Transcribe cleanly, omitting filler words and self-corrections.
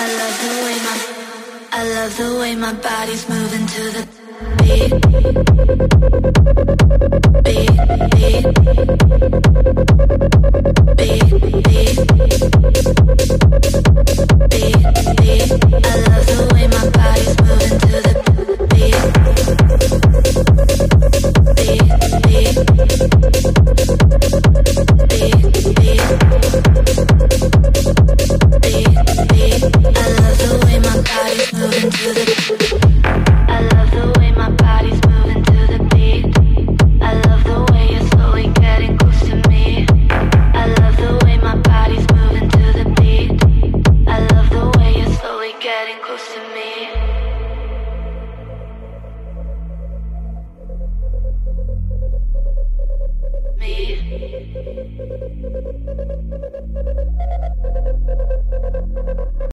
I love the way my body's moving to the beat, beat, beat, beat, beat.